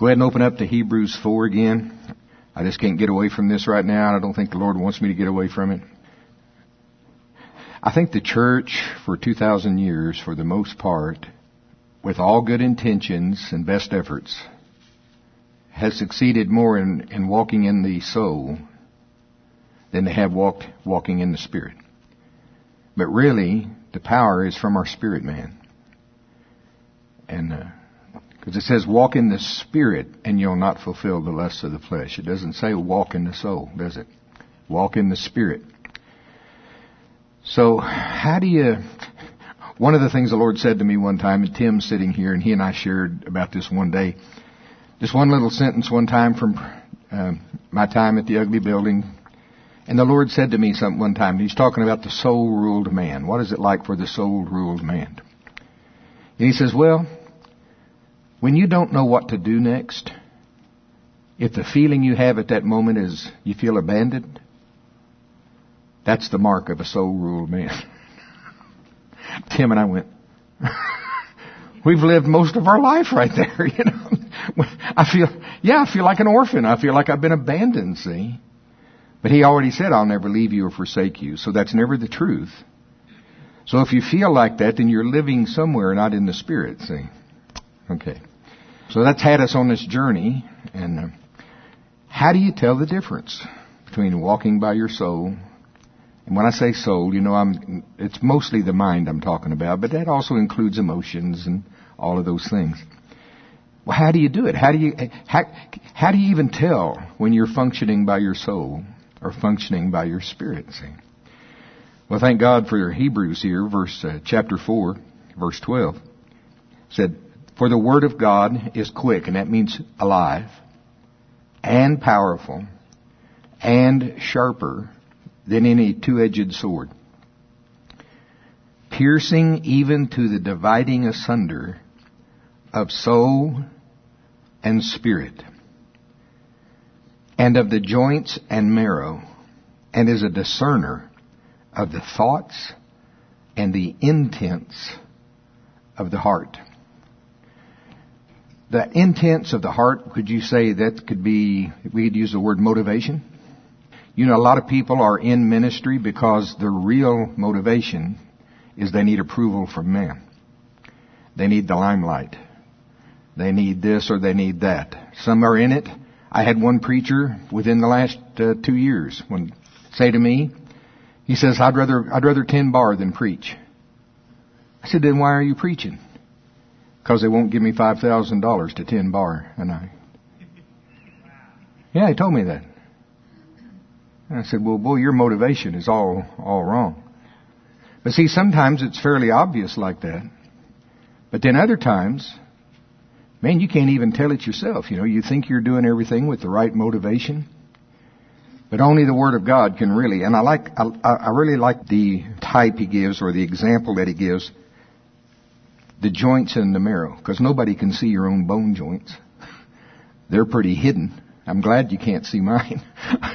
Go ahead and open up to Hebrews 4 again. I just can't get away from this right now. I don't think the Lord wants me to get away from it. I think the church for 2,000 years, for the most part, with all good intentions and best efforts, has succeeded more in walking in the soul than they have walking in the Spirit. But really, the power is from our spirit man. And because it says, walk in the Spirit and you'll not fulfill the lusts of the flesh. It doesn't say walk in the soul, does it? Walk in the Spirit. So, one of the things the Lord said to me one time, and Tim's sitting here, and he and I shared about this one day. Just one little sentence one time from my time at the Ugly Building. And the Lord said to me something one time. He's talking about the soul-ruled man. What is it like for the soul-ruled man? And he says, well, when you don't know what to do next, if the feeling you have at that moment is you feel abandoned, that's the mark of a soul-ruled man. Tim and I went, we've lived most of our life right there, you know. I feel like an orphan. I feel like I've been abandoned, see. But he already said, I'll never leave you or forsake you. So that's never the truth. So if you feel like that, then you're living somewhere, not in the Spirit, see. Okay. So that's had us on this journey. And how do you tell the difference between walking by your soul? And when I say soul, you know, it's mostly the mind I'm talking about, but that also includes emotions and all of those things. Well, how do you do it? How do you even tell when you're functioning by your soul or functioning by your spirit? See? Well, thank God for Hebrews here, chapter 4, verse 12. Said, for the word of God is quick, and that means alive, and powerful, and sharper than any two-edged sword, piercing even to the dividing asunder of soul and spirit, and of the joints and marrow, and is a discerner of the thoughts and the intents of the heart. The intents of the heart, could you say that could be, we could use the word motivation? You know, a lot of people are in ministry because their real motivation is they need approval from man. They need the limelight. They need this or they need that. Some are in it. I had one preacher within the last 2 years say to me, he says, I'd rather 10 bar than preach. I said, then why are you preaching? Because they won't give me $5,000 to 10 bar a night. Yeah, he told me that. And I said, well, boy, your motivation is all wrong. But see, sometimes it's fairly obvious like that. But then other times, man, you can't even tell it yourself. You know, you think you're doing everything with the right motivation. But only the Word of God can really, and I really like the type he gives or the example that he gives, the joints and the marrow, because nobody can see your own bone joints. They're pretty hidden. I'm glad you can't see mine.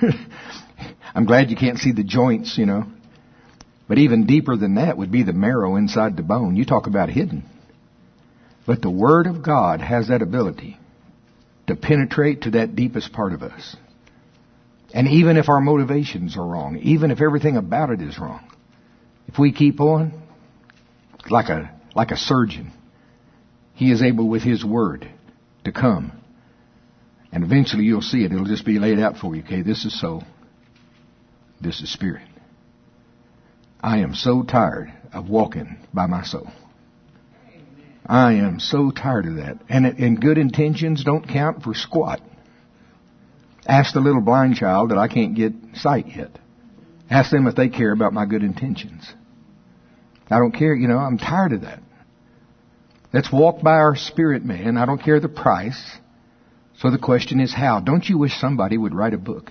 I'm glad you can't see the joints, you know. But even deeper than that would be the marrow inside the bone. You talk about hidden. But the Word of God has that ability to penetrate to that deepest part of us. And even if our motivations are wrong, even if everything about it is wrong, if we keep on, like a surgeon, He is able with His Word to come. And eventually you'll see it. It'll just be laid out for you. Okay, this is soul. This is spirit. I am so tired of walking by my soul. I am so tired of that. And good intentions don't count for squat. Ask the little blind child that I can't get sight yet. Ask them if they care about my good intentions. I don't care, you know, I'm tired of that. Let's walk by our spirit, man. I don't care the price. So the question is how? Don't you wish somebody would write a book?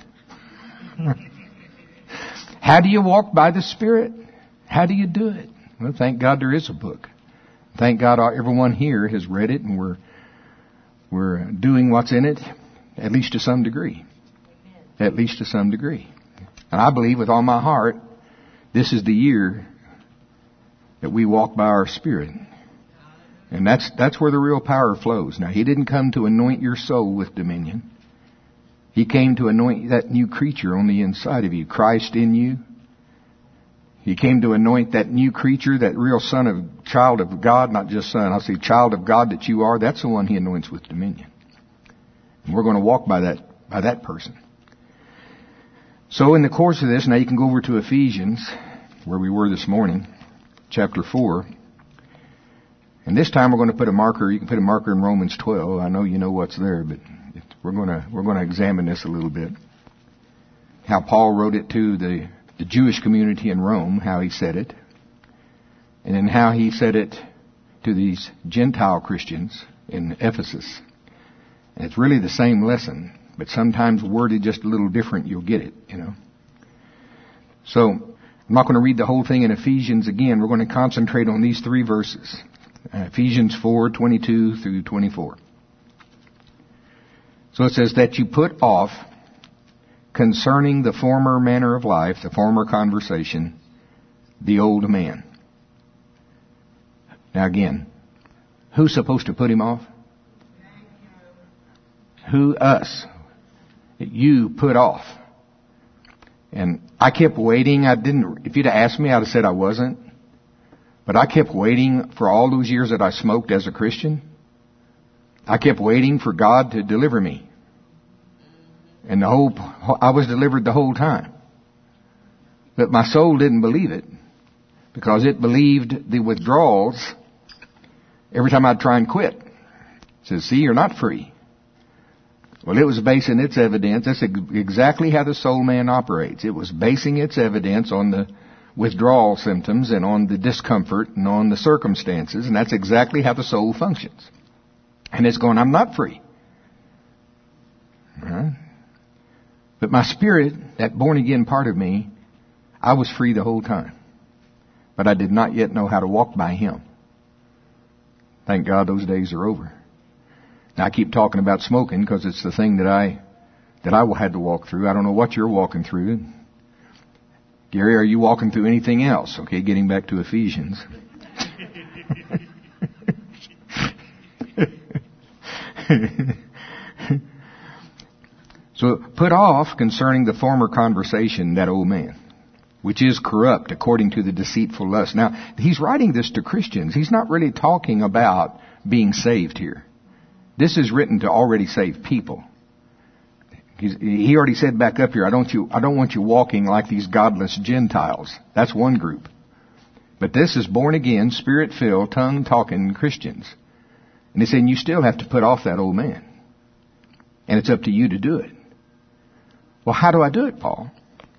How do you walk by the Spirit? How do you do it? Well, thank God there is a book. Thank God everyone here has read it and we're doing what's in it, at least to some degree. At least to some degree. And I believe with all my heart, this is the year that we walk by our Spirit. And that's where the real power flows. Now, He didn't come to anoint your soul with dominion. He came to anoint that new creature on the inside of you, Christ in you. He came to anoint that new creature, that real child of God, not just son, I'll say child of God that you are. That's the one He anoints with dominion. And we're going to walk by that person. So in the course of this, now you can go over to Ephesians, where we were this morning, chapter 4. And this time we're going to put a marker. You can put a marker in Romans 12. I know you know what's there, but we're going to examine this a little bit. How Paul wrote it to the Jewish community in Rome, how he said it, and then how he said it to these Gentile Christians in Ephesus. And it's really the same lesson, but sometimes worded just a little different, you'll get it, you know. So, I'm not going to read the whole thing in Ephesians again. We're going to concentrate on these 3 verses. Ephesians 4:22 through 24. So it says that you put off concerning the former manner of life, the former conversation, the old man. Now again, who's supposed to put him off? Who? Us. You put off. And I kept waiting. If you'd have asked me, I'd have said I wasn't. But I kept waiting for all those years that I smoked as a Christian. I kept waiting for God to deliver me. And I was delivered the whole time. But my soul didn't believe it, because it believed the withdrawals every time I'd try and quit. It says, see, you're not free. Well, it was basing its evidence. That's exactly how the soul man operates. It was basing its evidence on the withdrawal symptoms and on the discomfort and on the circumstances. And that's exactly how the soul functions. And it's going, I'm not free. All right? But my spirit, that born again part of me, I was free the whole time. But I did not yet know how to walk by Him. Thank God those days are over. Now I keep talking about smoking because it's the thing that I had to walk through. I don't know what you're walking through. Gary, are you walking through anything else? Okay, getting back to Ephesians. So put off concerning the former conversation that old man, which is corrupt according to the deceitful lust. Now, he's writing this to Christians. He's not really talking about being saved here. This is written to already saved people. He already said back up here, I don't want you walking like these godless Gentiles. That's one group. But this is born again, spirit-filled, tongue-talking Christians. And he's saying you still have to put off that old man. And it's up to you to do it. Well, how do I do it, Paul?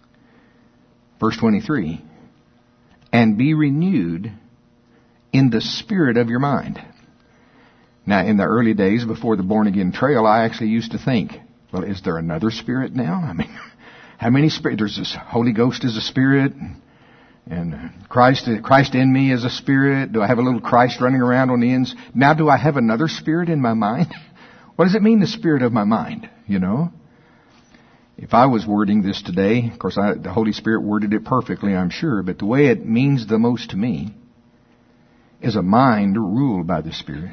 Verse 23. And be renewed in the spirit of your mind. Now, in the early days before the born-again trail, I actually used to think, well, is there another spirit now? I mean, how many spirits? There's this Holy Ghost is a spirit, and Christ in me is a spirit. Do I have a little Christ running around on the ends? Now do I have another spirit in my mind? What does it mean, the spirit of my mind? You know? If I was wording this today, of course the Holy Spirit worded it perfectly, I'm sure, but the way it means the most to me is a mind ruled by the Spirit,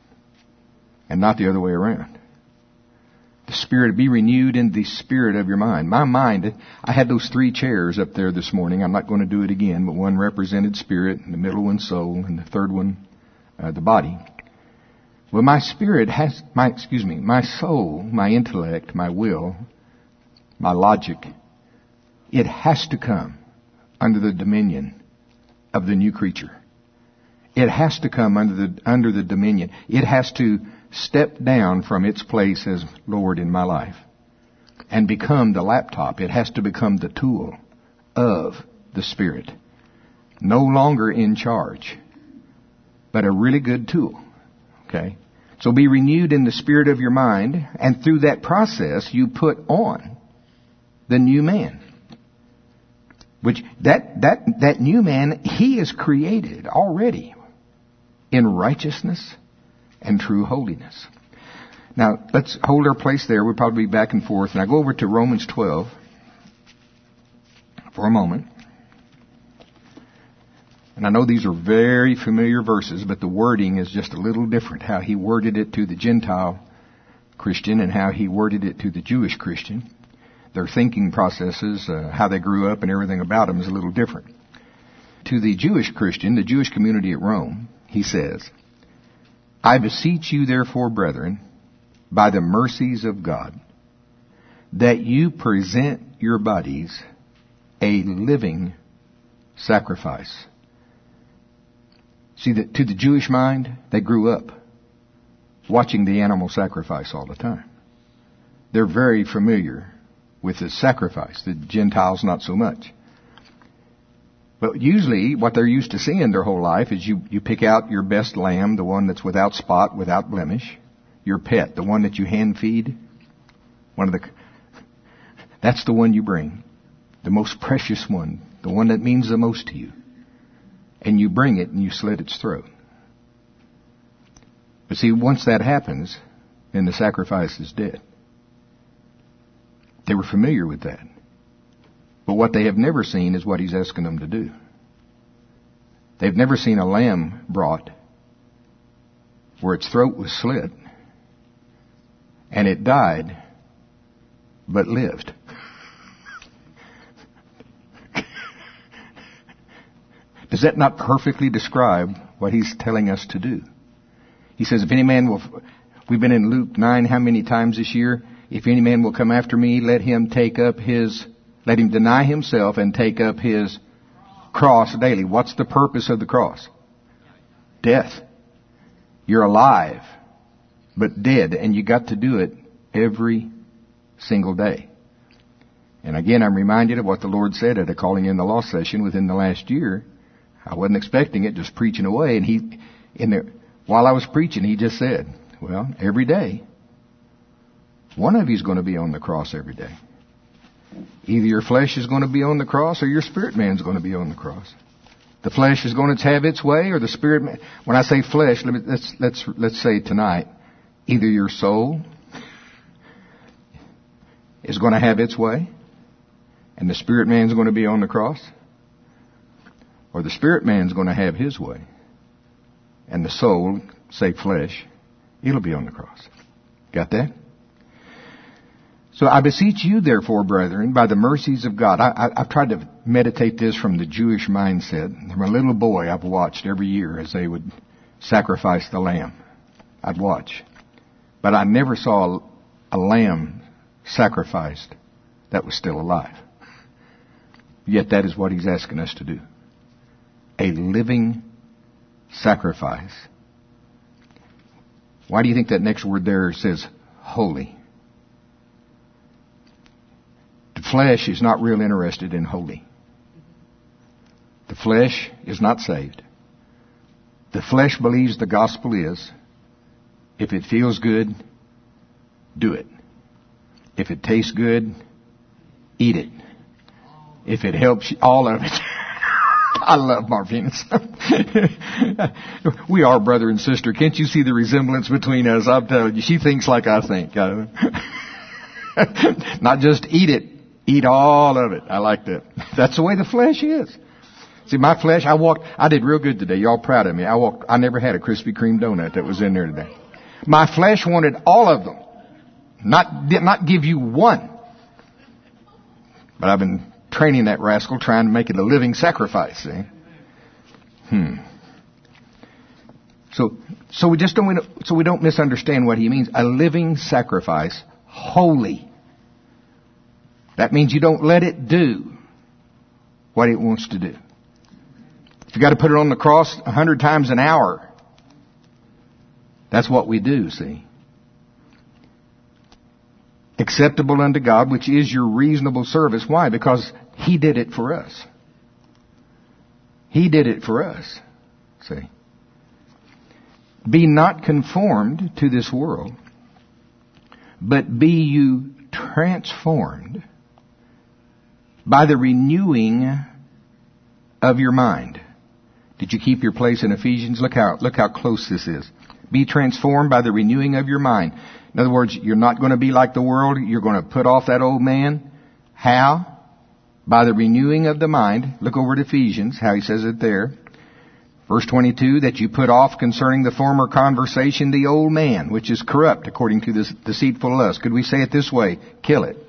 and not the other way around. The Spirit, be renewed in the spirit of your mind. My mind, I had those 3 chairs up there this morning. I'm not going to do it again, but one represented spirit, and the middle one soul, and the third one the body. Well, my spirit has, my soul, my intellect, my will, my logic, it has to come under the dominion of the new creature. It has to come under the dominion. It has to step down from its place as Lord in my life and become the laptop. It has to become the tool of the Spirit. No longer in charge, but a really good tool. Okay? So be renewed in the spirit of your mind, and through that process you put on the new man. Which that new man, he is created already in righteousness and true holiness. Now, let's hold our place there. We'll probably be back and forth. And I go over to Romans 12 for a moment. And I know these are very familiar verses, but the wording is just a little different. How he worded it to the Gentile Christian and how he worded it to the Jewish Christian. Their thinking processes, how they grew up and everything about them is a little different. To the Jewish Christian, the Jewish community at Rome, he says, I beseech you therefore, brethren, by the mercies of God, that you present your bodies a living sacrifice. See, to the Jewish mind, they grew up watching the animal sacrifice all the time. They're very familiar with the sacrifice. The Gentiles, not so much. But usually, what they're used to seeing their whole life is you pick out your best lamb, the one that's without spot, without blemish. Your pet, the one that you hand feed. That's the one you bring. The most precious one. The one that means the most to you. And you bring it and you slit its throat. But see, once that happens, then the sacrifice is dead. They were familiar with that. But what they have never seen is what he's asking them to do. They've never seen a lamb brought where its throat was slit and it died but lived. Does that not perfectly describe what he's telling us to do? He says, if any man will, we've been in Luke 9 how many times this year? If any man will come after me, let him deny himself and take up his cross daily. What's the purpose of the cross? Death. You're alive, but dead, and you got to do it every single day. And again, I'm reminded of what the Lord said at a Calling in the Lost session within the last year. I wasn't expecting it, just preaching away. And while I was preaching, he just said, well, every day, one of you is going to be on the cross every day. Either your flesh is going to be on the cross or your spirit man is going to be on the cross. The flesh is going to have its way, or the spirit man. When I say flesh, let's say tonight, either your soul is going to have its way, and the spirit man is going to be on the cross, or the spirit man is going to have his way, and the soul, say flesh, it'll be on the cross. Got that? So I beseech you, therefore, brethren, by the mercies of God. I've tried to meditate this from the Jewish mindset. From a little boy, I've watched every year as they would sacrifice the lamb. I'd watch. But I never saw a lamb sacrificed that was still alive. Yet that is what he's asking us to do. A living sacrifice. Why do you think that next word there says holy? The flesh is not real interested in holy. The flesh is not saved. The flesh believes the gospel is, if it feels good, do it. If it tastes good, eat it. If it helps you, all of it. I love Marvinus. We are brother and sister. Can't you see the resemblance between us? I'm telling you, she thinks like I think. Not just eat it. Eat all of it. I like that. That's the way the flesh is. See, my flesh, I did real good today. Y'all proud of me. I never had a Krispy Kreme donut that was in there today. My flesh wanted all of them. Not give you one. But I've been training that rascal, trying to make it a living sacrifice, see? So we don't misunderstand what he means. A living sacrifice, holy. That means you don't let it do what it wants to do. If you got to put it on the cross 100 times an hour, that's what we do, see? Acceptable unto God, which is your reasonable service. Why? Because he did it for us. He did it for us. See? Be not conformed to this world, but be you transformed by the renewing of your mind. Did you keep your place in Ephesians? Look how close this is. Be transformed by the renewing of your mind. In other words, you're not going to be like the world. You're going to put off that old man. How? By the renewing of the mind. Look over at Ephesians, how he says it there. Verse 22, that you put off concerning the former conversation the old man, which is corrupt according to this deceitful lust. Could we say it this way? Kill it.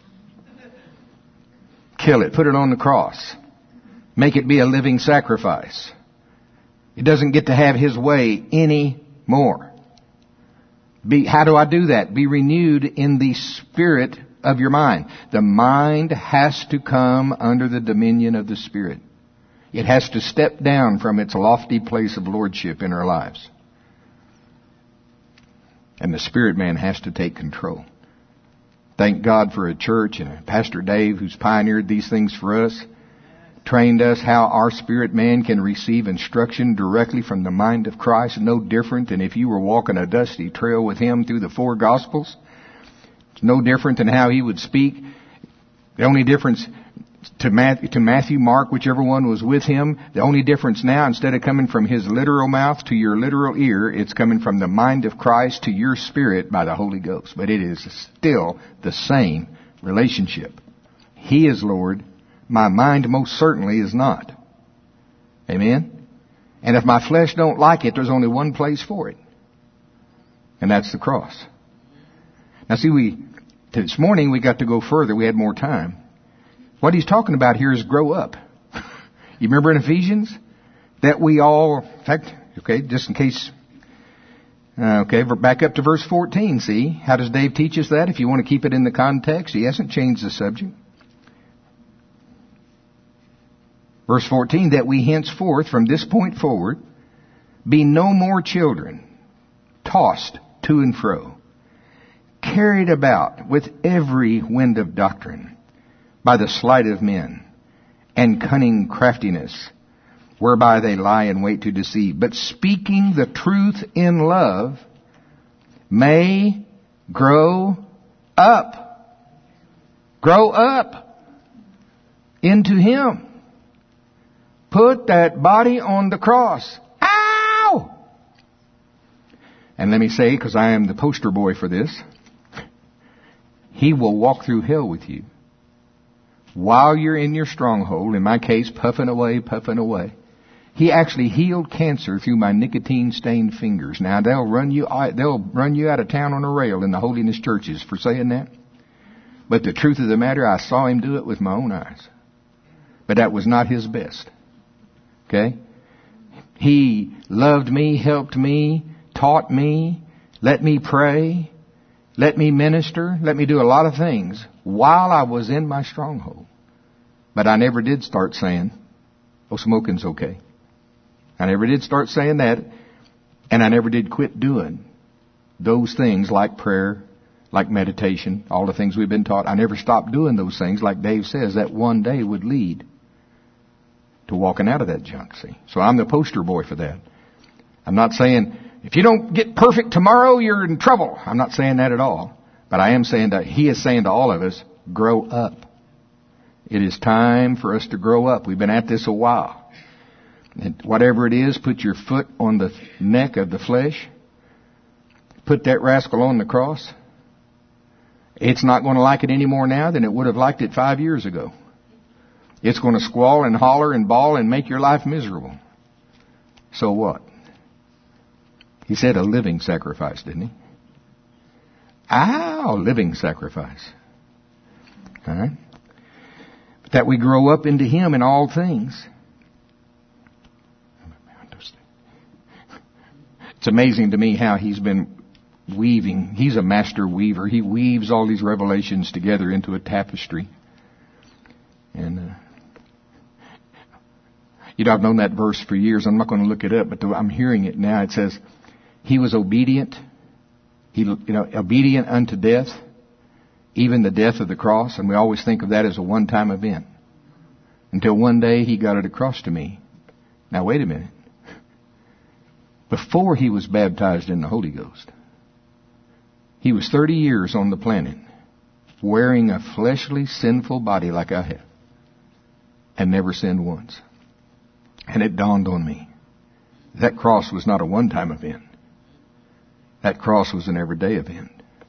Kill it. Put it on the cross. Make it be a living sacrifice. It doesn't get to have his way anymore. How do I do that? Be renewed in the spirit of your mind. The mind has to come under the dominion of the Spirit. It has to step down from its lofty place of lordship in our lives. And the spirit man has to take control. Thank God for a church and Pastor Dave who's pioneered these things for us. Trained us how our spirit man can receive instruction directly from the mind of Christ. No different than if you were walking a dusty trail with him through the 4 Gospels. It's no different than how he would speak. The only difference to Matthew, Mark, whichever one was with him, the only difference now, instead of coming from his literal mouth to your literal ear, it's coming from the mind of Christ to your spirit by the Holy Ghost. But it is still the same relationship. He is Lord. My mind most certainly is not. Amen? And if my flesh don't like it, there's only one place for it. And that's the cross. Now see, this morning we got to go further. We had more time. What he's talking about here is grow up. You remember in Ephesians? That we all, in fact, okay, just in case, back up to verse 14, see? How does Dave teach us that? If you want to keep it in the context, he hasn't changed the subject. Verse 14, that we henceforth, from this point forward, be no more children, tossed to and fro, carried about with every wind of doctrine, by the sleight of men, and cunning craftiness, whereby they lie in wait to deceive. But speaking the truth in love, may grow up. Grow up into Him. Put that body on the cross. Ow! And let me say, because I am the poster boy for this, He will walk through hell with you. While you're in your stronghold, in my case, puffing away. He actually healed cancer through my nicotine-stained fingers. Now, they'll run you out of town on a rail in the holiness churches for saying that. But the truth of the matter, I saw him do it with my own eyes. But that was not his best. Okay? He loved me, helped me, taught me, let me pray, let me minister, let me do a lot of things while I was in my stronghold. But I never did start saying, oh, smoking's okay. I never did start saying that, and I never did quit doing those things like prayer, like meditation, all the things we've been taught. I never stopped doing those things, like Dave says, that one day would lead to walking out of that junk, see. So I'm the poster boy for that. I'm not saying, if you don't get perfect tomorrow, you're in trouble. I'm not saying that at all. But I am saying that He is saying to all of us, grow up. It is time for us to grow up. We've been at this a while. And whatever it is, put your foot on the neck of the flesh. Put that rascal on the cross. It's not going to like it any more now than it would have liked it 5 years ago. It's going to squall and holler and bawl and make your life miserable. So what? He said a living sacrifice, didn't he? Living sacrifice. All right? That we grow up into Him in all things. It's amazing to me how He's been weaving. He's a master weaver. He weaves all these revelations together into a tapestry. And, I've known that verse for years. I'm not going to look it up, but I'm hearing it now. It says, He was obedient. Obedient unto death, even the death of the cross. And we always think of that as a one-time event. Until one day He got it across to me. Now wait a minute. Before He was baptized in the Holy Ghost, He was 30 years on the planet, wearing a fleshly, sinful body like I have, and never sinned once. And it dawned on me, that cross was not a one-time event. That cross was an everyday event.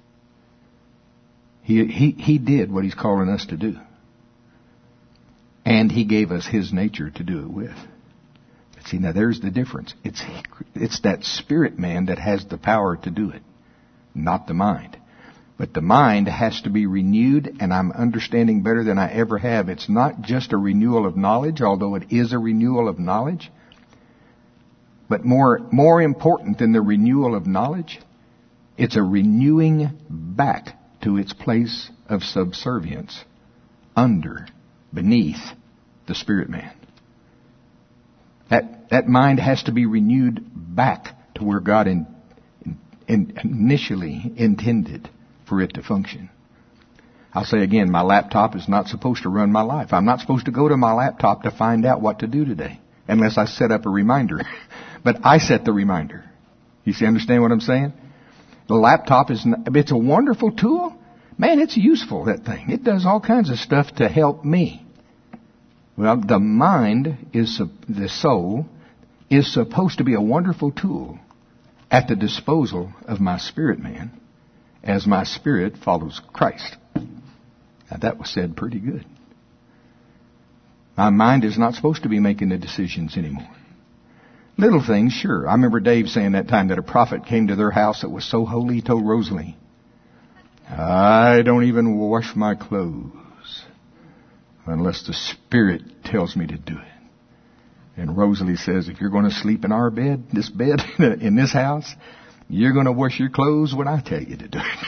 He did what He's calling us to do. And He gave us His nature to do it with. See, now there's the difference. It's that spirit man that has the power to do it, not the mind. But the mind has to be renewed, and I'm understanding better than I ever have. It's not just a renewal of knowledge, although it is a renewal of knowledge. But more important than the renewal of knowledge, it's a renewing back to its place of subservience, beneath the spirit man. That mind has to be renewed back to where God initially intended for it to function. I'll say again, my laptop is not supposed to run my life. I'm not supposed to go to my laptop to find out what to do today, unless I set up a reminder. But I set the reminder. You see, understand what I'm saying? The laptop it's a wonderful tool. Man, it's useful, that thing. It does all kinds of stuff to help me. Well, the mind the soul is supposed to be a wonderful tool at the disposal of my spirit man as my spirit follows Christ. Now that was said pretty good. My mind is not supposed to be making the decisions anymore. Little things, sure. I remember Dave saying that time that a prophet came to their house that was so holy, he told Rosalie, I don't even wash my clothes unless the Spirit tells me to do it. And Rosalie says, if you're going to sleep in our bed, this bed in this house, you're going to wash your clothes when I tell you to do it.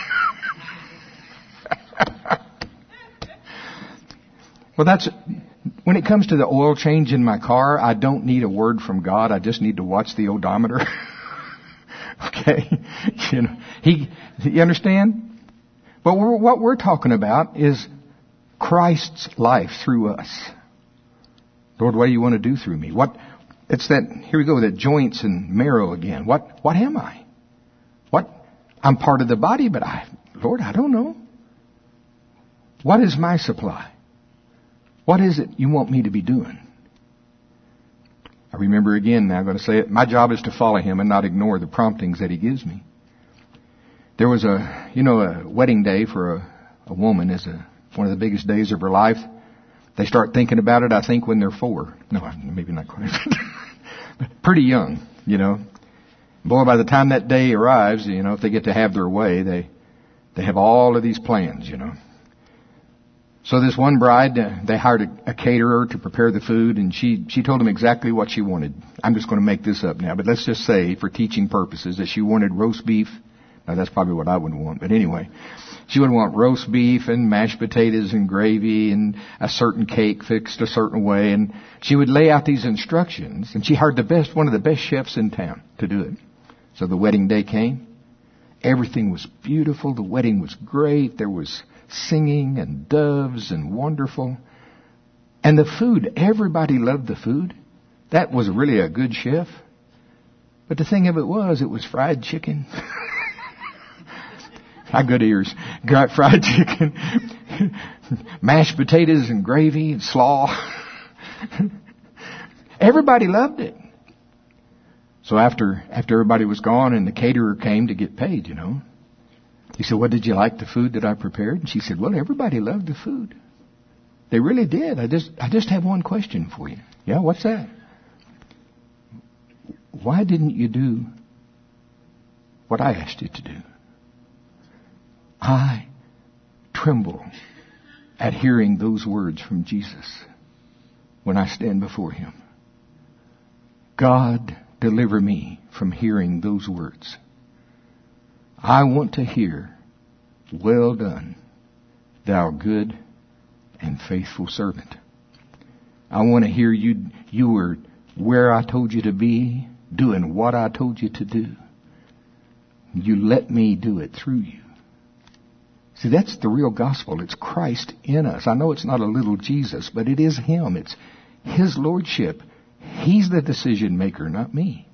Well, when it comes to the oil change in my car, I don't need a word from God. I just need to watch the odometer. Okay? You understand? But what we're talking about is Christ's life through us. Lord, what do you want to do through me? Here we go, that joints and marrow again. What am I? I'm part of the body, but Lord, I don't know. What is my supply? What is it you want me to be doing? I remember again, now I'm going to say it, my job is to follow Him and not ignore the promptings that He gives me. There was a wedding day for a woman is one of the biggest days of her life. They start thinking about it, I think, when they're 4. No, maybe not quite. But pretty young, Boy, by the time that day arrives, if they get to have their way, they have all of these plans, So this one bride, they hired a caterer to prepare the food, and she told them exactly what she wanted. I'm just going to make this up now, but let's just say, for teaching purposes, that she wanted roast beef. Now, that's probably what I would want, but anyway. She would want roast beef and mashed potatoes and gravy and a certain cake fixed a certain way, and she would lay out these instructions, and she hired one of the best chefs in town to do it. So the wedding day came. Everything was beautiful. The wedding was great. There was singing and doves and wonderful. And the food, everybody loved the food. That was really a good chef. But the thing of it was fried chicken. I got good ears. Got fried chicken, mashed potatoes and gravy and slaw. Everybody loved it. So after everybody was gone and the caterer came to get paid, he said, well, did you like the food that I prepared? And she said, well, everybody loved the food. They really did. I just have one question for you. Yeah, what's that? Why didn't you do what I asked you to do? I tremble at hearing those words from Jesus when I stand before Him. God, deliver me from hearing those words. I want to hear, well done, thou good and faithful servant. I want to hear you were where I told you to be, doing what I told you to do. You let me do it through you. See, that's the real gospel. It's Christ in us. I know it's not a little Jesus, but it is Him. It's His lordship. He's the decision maker, not me.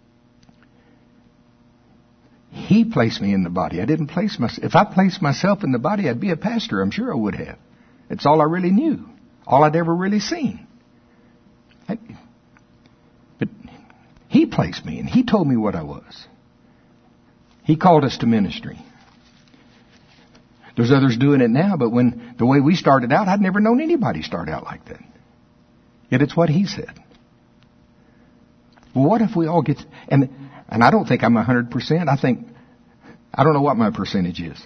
He placed me in the body. I didn't place myself. If I placed myself in the body, I'd be a pastor. I'm sure I would have. It's all I really knew. All I'd ever really seen. But He placed me, and He told me what I was. He called us to ministry. There's others doing it now, but the way we started out, I'd never known anybody start out like that. Yet it's what He said. Well, what if we all get, and I don't think I'm 100%. I don't know what my percentage is.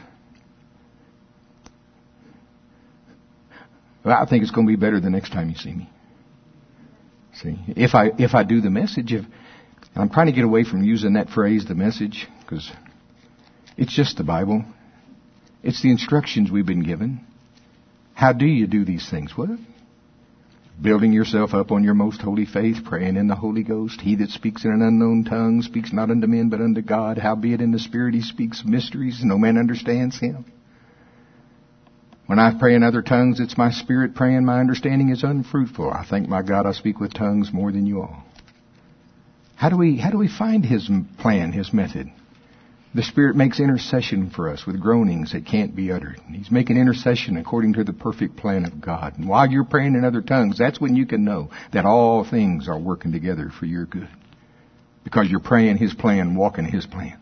But I think it's going to be better the next time you see me. See, if I do the message, I'm trying to get away from using that phrase, the message, because it's just the Bible. It's the instructions we've been given. How do you do these things? What? Building yourself up on your most holy faith, praying in the Holy Ghost. He that speaks in an unknown tongue speaks not unto men but unto God. Howbeit in the Spirit he speaks mysteries, no man understands him. When I pray in other tongues, it's my spirit praying, my understanding is unfruitful. I thank my God I speak with tongues more than you all. How do we find His plan, His method? The Spirit makes intercession for us with groanings that can't be uttered. He's making intercession according to the perfect plan of God. And while you're praying in other tongues, that's when you can know that all things are working together for your good. Because you're praying His plan, walking His plan.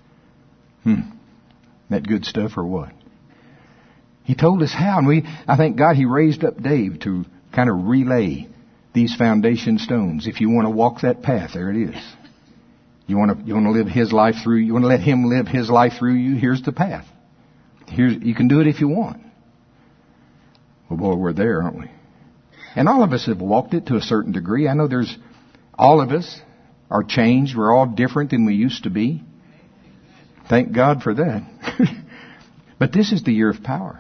That good stuff or what? He told us how, and I thank God He raised up Dave to kind of relay these foundation stones. If you want to walk that path, there it is. You want to live His life through you. You want to let Him live His life through you. Here's the path. You can do it if you want. Well, boy, we're there, aren't we? And all of us have walked it to a certain degree. I know all of us are changed. We're all different than we used to be. Thank God for that. But this is the year of power.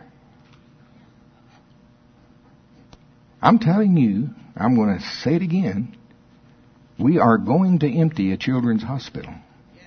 I'm telling you, I'm going to say it again. We are going to empty a children's hospital.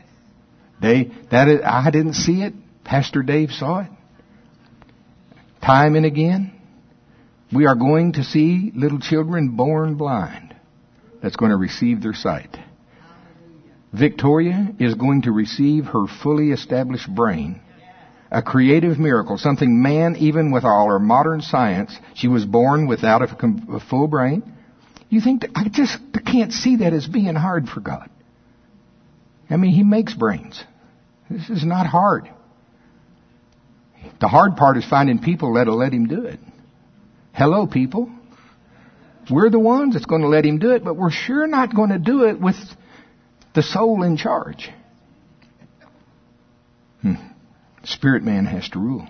I didn't see it. Pastor Dave saw it. Time and again. We are going to see little children born blind that's going to receive their sight. Victoria is going to receive her fully established brain. A creative miracle, something man, even with all our modern science, she was born without a full brain. You think, I can't see that as being hard for God. I mean, He makes brains. This is not hard. The hard part is finding people that'll let Him do it. Hello, people. We're the ones that's going to let Him do it, but we're sure not going to do it with the soul in charge. Spirit man has to rule.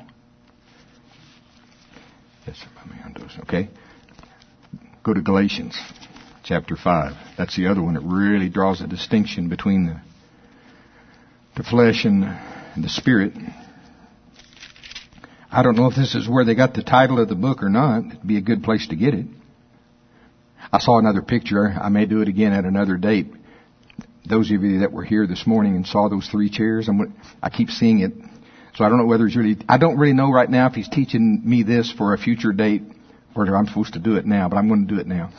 Yes, sir. Okay. Go to Galatians chapter 5. That's the other one that really draws a distinction between the flesh and the spirit. I don't know if this is where they got the title of the book or not. It'd be a good place to get it. I saw another picture. I may do it again at another date. Those of you that were here this morning and saw those 3 chairs, I keep seeing it. So I don't know whether I don't really know right now if he's teaching me this for a future date or I'm supposed to do it now, but I'm going to do it now.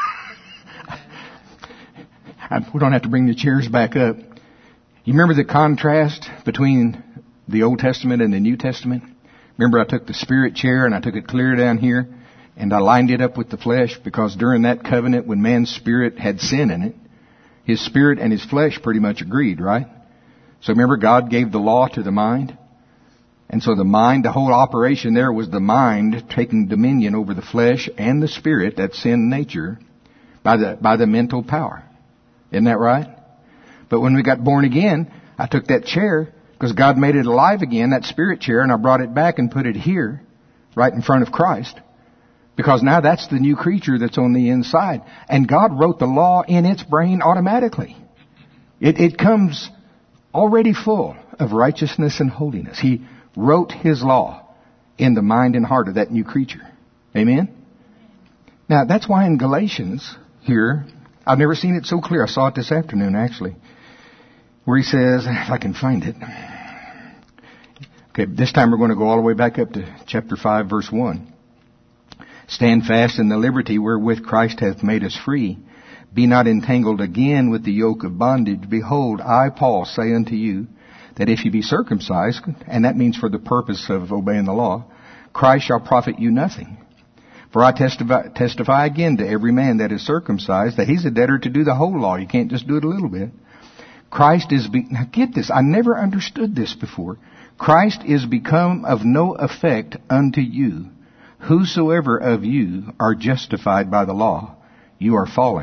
We don't have to bring the chairs back up. You remember the contrast between the Old Testament and the New Testament? Remember I took the spirit chair and I took it clear down here and I lined it up with the flesh because during that covenant when man's spirit had sin in it, his spirit and his flesh pretty much agreed, right? So remember God gave the law to the mind? And so the mind, the whole operation there was the mind taking dominion over the flesh and the spirit, that sin nature, by the mental power. Isn't that right? But when we got born again, I took that chair, because God made it alive again, that spirit chair, and I brought it back and put it here, right in front of Christ. Because now that's the new creature that's on the inside. And God wrote the law in its brain automatically. It comes already full of righteousness and holiness. He wrote His law in the mind and heart of that new creature. Amen? Now, that's why in Galatians here, I've never seen it so clear. I saw it this afternoon, actually, where he says, if I can find it. Okay, this time we're going to go all the way back up to chapter 5, verse 1. Stand fast in the liberty wherewith Christ hath made us free. Be not entangled again with the yoke of bondage. Behold, I, Paul, say unto you, that if ye be circumcised, and that means for the purpose of obeying the law, Christ shall profit you nothing. For I testify again to every man that is circumcised, that he's a debtor to do the whole law. You can't just do it a little bit. Now get this, I never understood this before. Christ is become of no effect unto you. Whosoever of you are justified by the law, you are fallen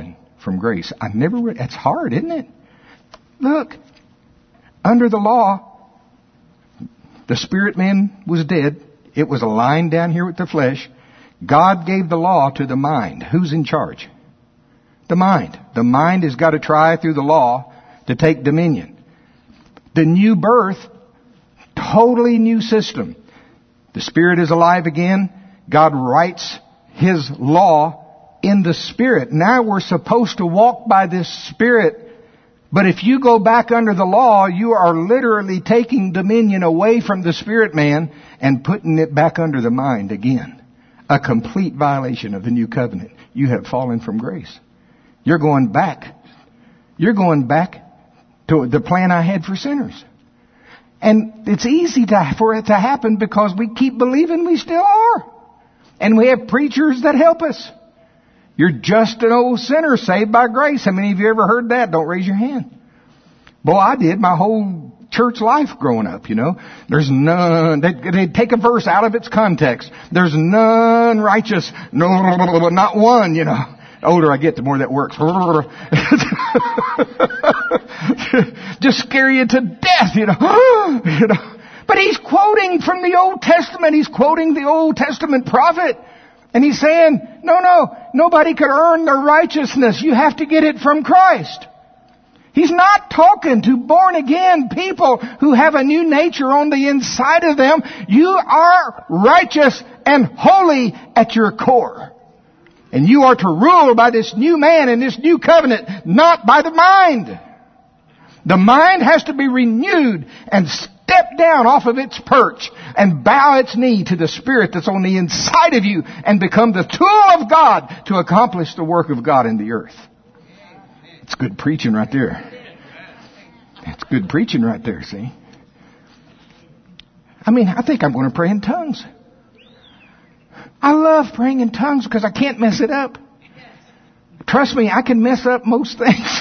from grace. That's hard, isn't it? Look, under the law, the spirit man was dead. It was a line down here with the flesh. God gave the law to the mind. Who's in charge? The mind. The mind has got to try through the law to take dominion. The new birth, totally new system. The Spirit is alive again. God writes His law in the Spirit. Now we're supposed to walk by this Spirit. But if you go back under the law, you are literally taking dominion away from the Spirit man and putting it back under the mind again. A complete violation of the new covenant. You have fallen from grace. You're going back. You're going back to the plan I had for sinners. And it's easy for it to happen because we keep believing we still are. And we have preachers that help us. You're just an old sinner saved by grace. How many of you ever heard that? Don't raise your hand. Boy, I did my whole church life growing up, you know. There's none, they take a verse out of its context. There's none righteous. No, not one, you know. The older I get, the more that works. Just scare you to death, you know. You know. But he's quoting from the Old Testament. He's quoting the Old Testament prophet. And he's saying, nobody could earn their righteousness. You have to get it from Christ. He's not talking to born again people who have a new nature on the inside of them. You are righteous and holy at your core. And you are to rule by this new man and this new covenant, not by the mind. The mind has to be renewed and step down off of its perch and bow its knee to the Spirit that's on the inside of you and become the tool of God to accomplish the work of God in the earth. It's good preaching right there. It's good preaching right there, see? I mean, I think I'm going to pray in tongues. I love praying in tongues because I can't mess it up. Trust me, I can mess up most things.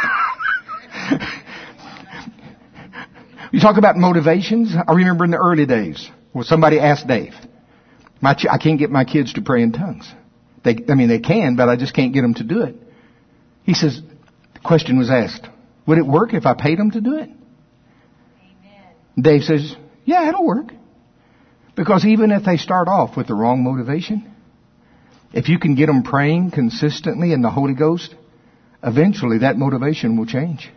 You talk about motivations. I remember in the early days when somebody asked Dave, I can't get my kids to pray in tongues. They can, but I just can't get them to do it. He says, the question was asked, would it work if I paid them to do it? Amen. Dave says, yeah, it'll work. Because even if they start off with the wrong motivation, if you can get them praying consistently in the Holy Ghost, eventually that motivation will change.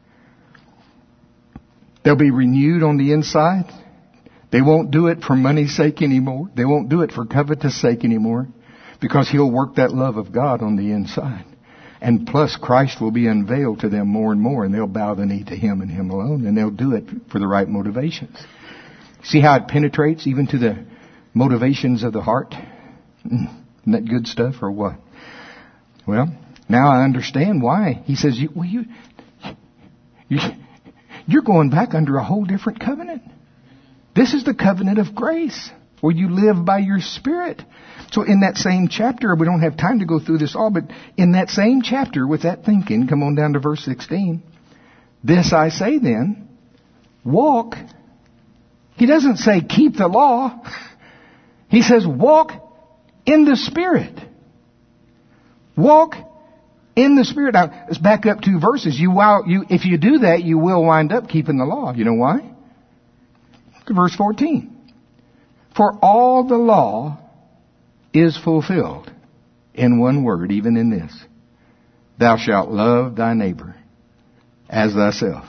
They'll be renewed on the inside. They won't do it for money's sake anymore. They won't do it for covetous sake anymore. Because He'll work that love of God on the inside. And plus Christ will be unveiled to them more and more, and they'll bow the knee to Him and Him alone, and they'll do it for the right motivations. See how it penetrates even to the motivations of the heart? Isn't that good stuff or what? Well, now I understand why. He says, you're going back under a whole different covenant. This is the covenant of grace, where you live by your Spirit. So in that same chapter, we don't have time to go through this all, but in that same chapter with that thinking, come on down to verse 16. This I say then, walk. He doesn't say keep the law. He says walk in the Spirit. Walk in the Spirit. Now, let's back up 2 verses. If you do that, you will wind up keeping the law. You know why? Verse 14. For all the law is fulfilled in one word, even in this. Thou shalt love thy neighbor as thyself.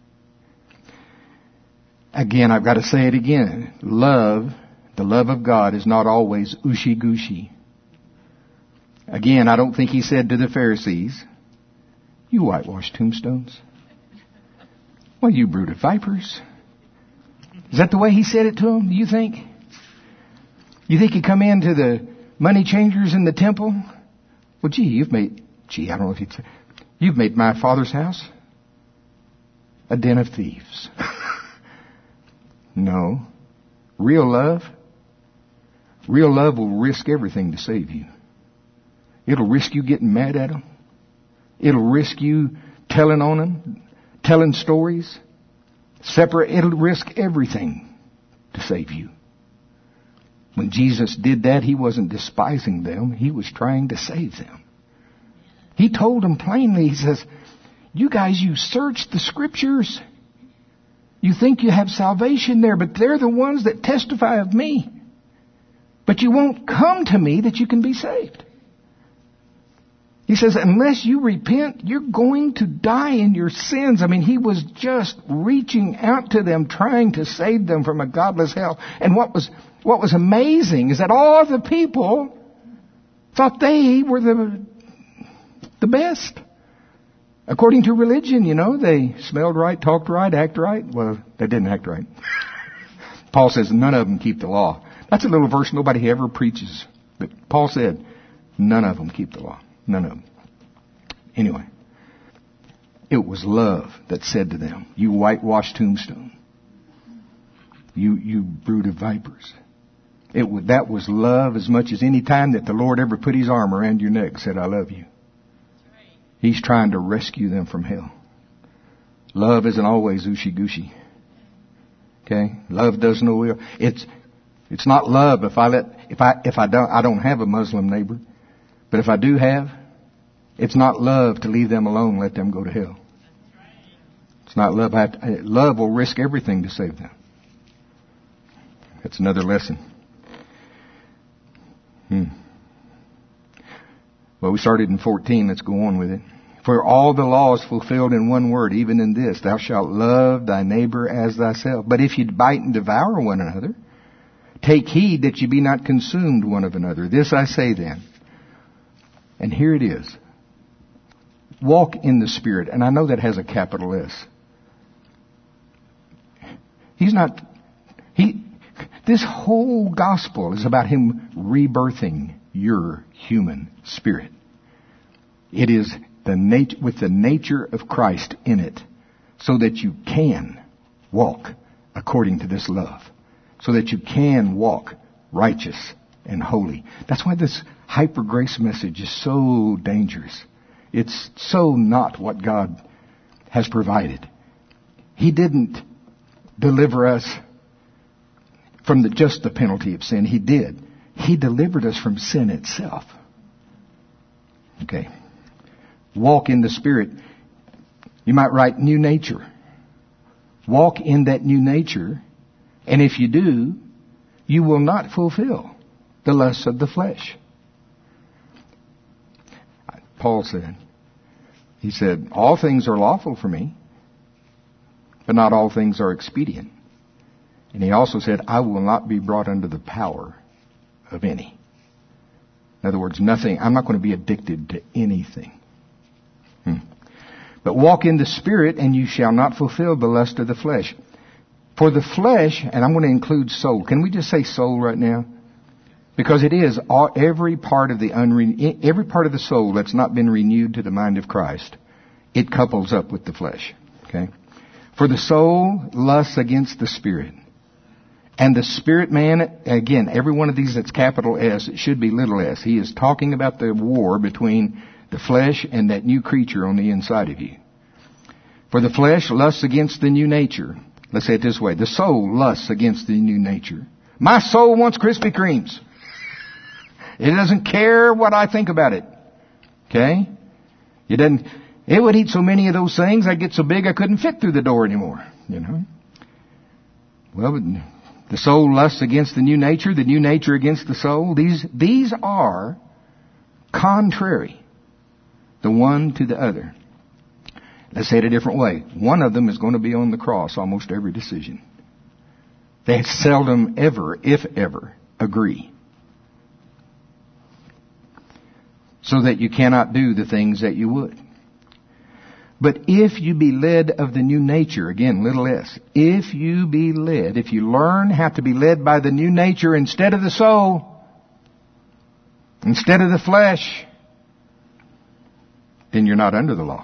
Again, I've got to say it again. Love, the love of God, is not always ushy-gushy. Again, I don't think He said to the Pharisees, you whitewashed tombstones. Well, you brood of vipers. Is that the way He said it to them, do you think? You think He come into the money changers in the temple? Well, I don't know if you'd say, you've made my Father's house a den of thieves. No. Real love will risk everything to save you. It'll risk you getting mad at them. It'll risk you telling on them, telling stories. It'll risk everything to save you. When Jesus did that, He wasn't despising them. He was trying to save them. He told them plainly, he says, you guys, you search the Scriptures. You think you have salvation there, but they're the ones that testify of me. But you won't come to me that you can be saved. He says, unless you repent, you're going to die in your sins. I mean, he was just reaching out to them, trying to save them from a godless hell. And what was amazing is that all the people thought they were the best. According to religion, they smelled right, talked right, act right. Well, they didn't act right. Paul says none of them keep the law. That's a little verse nobody ever preaches. But Paul said none of them keep the law. None of them. Anyway, it was love that said to them, you whitewashed tombstone. You brood of vipers. That was love as much as any time that the Lord ever put his arm around your neck and said, I love you. He's trying to rescue them from hell. Love isn't always ooshy-gooshy. Okay? Love does no ill. It's not love if I don't have a Muslim neighbor. But if I do have, it's not love to leave them alone, let them go to hell. It's not love. Love will risk everything to save them. That's another lesson. Well, we started in 14. Let's go on with it. For all the law is fulfilled in one word, even in this, thou shalt love thy neighbor as thyself. But if you bite and devour one another, take heed that you be not consumed one of another. This I say then. And here it is. Walk in the Spirit. And I know that has a capital S. This whole gospel is about him rebirthing your human spirit. It is with the nature of Christ in it, so that you can walk according to this love, so that you can walk righteous and holy. That's why this hyper grace message is so dangerous. It's so not what God has provided. He didn't deliver us from just the penalty of sin. He did. He delivered us from sin itself. Okay. Walk in the Spirit. You might write new nature. Walk in that new nature, and if you do, you will not fulfill the lusts of the flesh. Paul said, he said, all things are lawful for me, but not all things are expedient. And he also said, I will not be brought under the power of any. In other words, nothing. I'm not going to be addicted to anything. But walk in the Spirit, and you shall not fulfill the lust of the flesh. For the flesh, and I'm going to include soul. Can we just say soul right now? Because it is every part of the soul that's not been renewed to the mind of Christ. It couples up with the flesh. Okay. For the soul lusts against the Spirit. And the spirit man, again, every one of these that's capital S, it should be little s. He is talking about the war between the flesh and that new creature on the inside of you. For the flesh lusts against the new nature. Let's say it this way. The soul lusts against the new nature. My soul wants Krispy Kremes. It doesn't care what I think about it. Okay? It would eat so many of those things, I'd get so big I couldn't fit through the door anymore. Well, the soul lusts against the new nature against the soul. These are contrary, the one to the other. Let's say it a different way. One of them is going to be on the cross almost every decision. They seldom ever, if ever, agree. So that you cannot do the things that you would. But if you be led of the new nature, again, little s, if you learn how to be led by the new nature instead of the soul, instead of the flesh, then you're not under the law.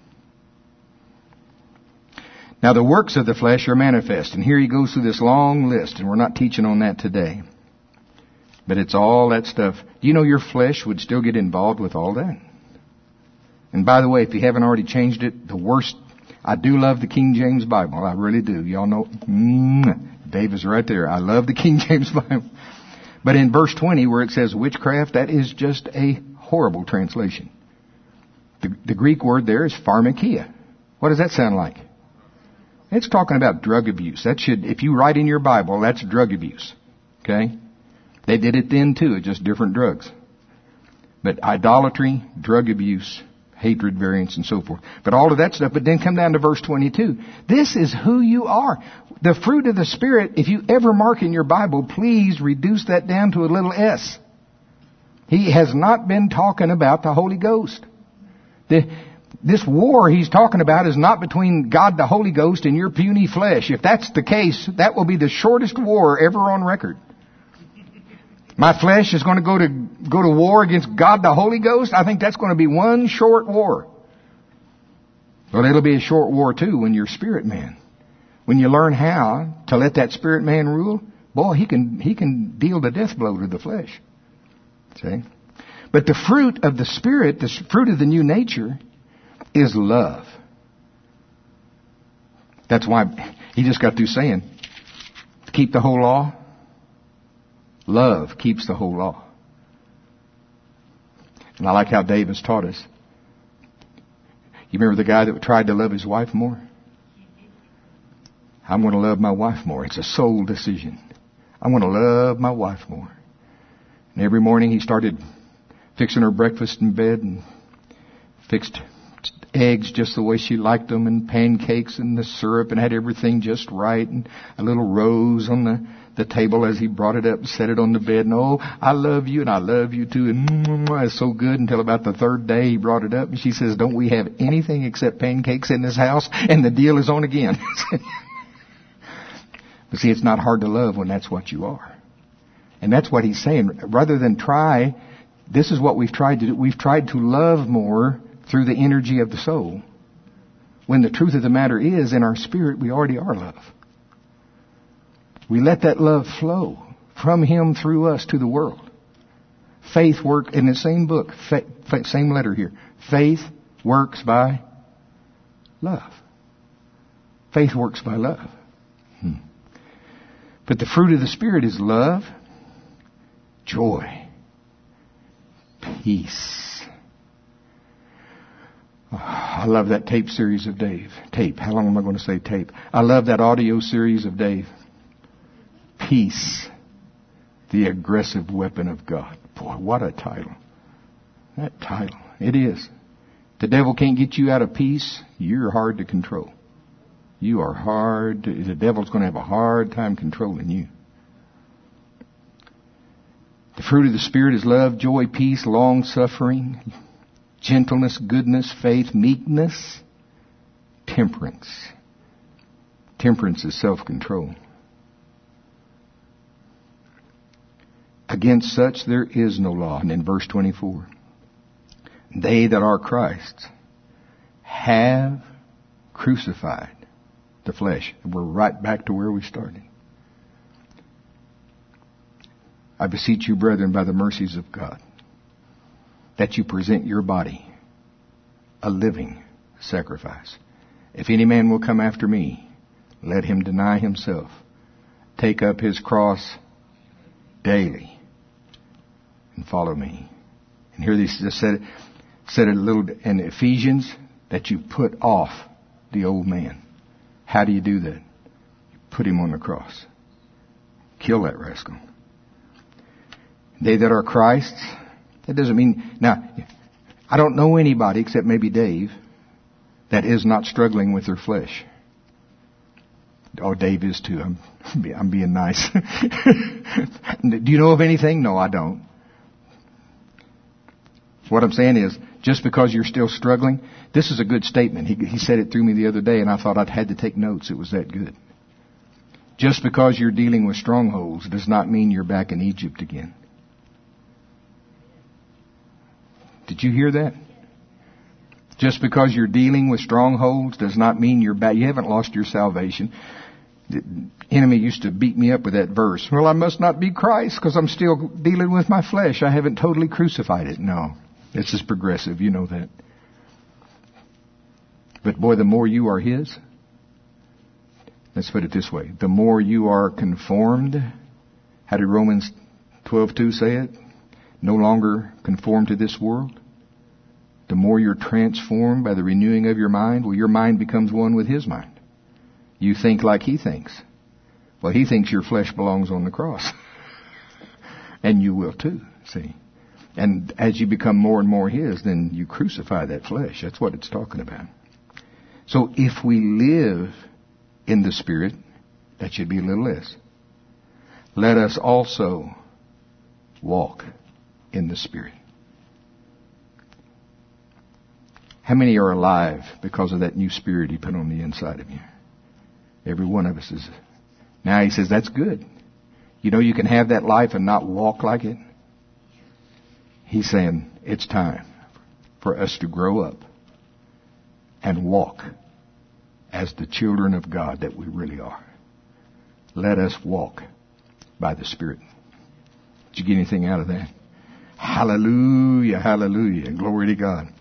Now the works of the flesh are manifest, and here he goes through this long list, and we're not teaching on that today. But it's all that stuff. Do you know your flesh would still get involved with all that? And by the way, if you haven't already changed it, I do love the King James Bible. I really do. Y'all know, Dave is right there. I love the King James Bible. But in verse 20 where it says witchcraft, that is just a horrible translation. The Greek word there is pharmakia. What does that sound like? It's talking about drug abuse. That should, if you write in your Bible, that's drug abuse. Okay? They did it then too, just different drugs. But idolatry, drug abuse, hatred, variance, and so forth. But all of that stuff, but then come down to verse 22. This is who you are. The fruit of the Spirit, if you ever mark in your Bible, please reduce that down to a little s. He has not been talking about the Holy Ghost. This war he's talking about is not between God the Holy Ghost and your puny flesh. If that's the case, that will be the shortest war ever on record. My flesh is going to go to war against God the Holy Ghost. I think that's going to be one short war. Well, it'll be a short war too when you're spirit man. When you learn how to let that spirit man rule, boy, he can deal the death blow to the flesh. See? But the fruit of the Spirit, the fruit of the new nature, is love. That's why he just got through saying, to keep the whole law, love keeps the whole law. And I like how Dave has taught us. You remember the guy that tried to love his wife more? I'm going to love my wife more. It's a soul decision. I'm going to love my wife more. And every morning he started fixing her breakfast in bed and fixed eggs just the way she liked them and pancakes and the syrup and had everything just right and a little rose on the table as he brought it up and set it on the bed. And oh, I love you and I love you too. And it's so good until about the third day he brought it up and she says, don't we have anything except pancakes in this house? And the deal is on again. But see, it's not hard to love when that's what you are. And that's what he's saying. Rather than try, this is what we've tried to do. We've tried to love more through the energy of the soul. When the truth of the matter is, in our spirit, we already are love. We let that love flow from him through us to the world. Faith works, in the same book, same letter here. Faith works by love. Faith works by love. But the fruit of the Spirit is love, joy, peace. Oh, I love that tape series of Dave. Tape. How long am I going to say tape? I love that audio series of Dave. Peace, the aggressive weapon of God. Boy, what a title. That title. It is. The devil can't get you out of peace. You're hard to control. You are hard. The devil's going to have a hard time controlling you. The fruit of the Spirit is love, joy, peace, long-suffering, gentleness, goodness, faith, meekness, temperance. Temperance is self-control. Against such there is no law. And in verse 24, they that are Christ's have crucified the flesh. We're right back to where we started. I beseech you, brethren, by the mercies of God, that you present your body a living sacrifice. If any man will come after me, let him deny himself, take up his cross daily, and follow me. And here they just said it a little in Ephesians, that you put off the old man. How do you do that? You put him on the cross. Kill that rascal. They that are Christ's, that doesn't mean, now, I don't know anybody except maybe Dave that is not struggling with their flesh. Oh, Dave is too. I'm being nice. Do you know of anything? No, I don't. What I'm saying is, just because you're still struggling, this is a good statement. He said it through me the other day, and I thought I'd had to take notes. It was that good. Just because you're dealing with strongholds does not mean you're back in Egypt again. Did you hear that? Just because you're dealing with strongholds does not mean you're back. You haven't lost your salvation. The enemy used to beat me up with that verse. Well, I must not be Christ because I'm still dealing with my flesh. I haven't totally crucified it. No, this is progressive. You know that. But boy, the more you are His, let's put it this way. The more you are conformed. How did Romans 12:2 say it? No longer conform to this world, the more you're transformed by the renewing of your mind, well, your mind becomes one with His mind. You think like He thinks. Well, He thinks your flesh belongs on the cross. And you will too, see. And as you become more and more His, then you crucify that flesh. That's what it's talking about. So if we live in the Spirit, that should be a little less. Let us also walk in the Spirit. How many are alive because of that new spirit He put on the inside of you? Every one of us is. Now He says, that's good. You know you can have that life and not walk like it. He's saying it's time for us to grow up and walk as the children of God that we really are. Let us walk by the Spirit. Did you get anything out of that? Hallelujah, hallelujah. Glory to God.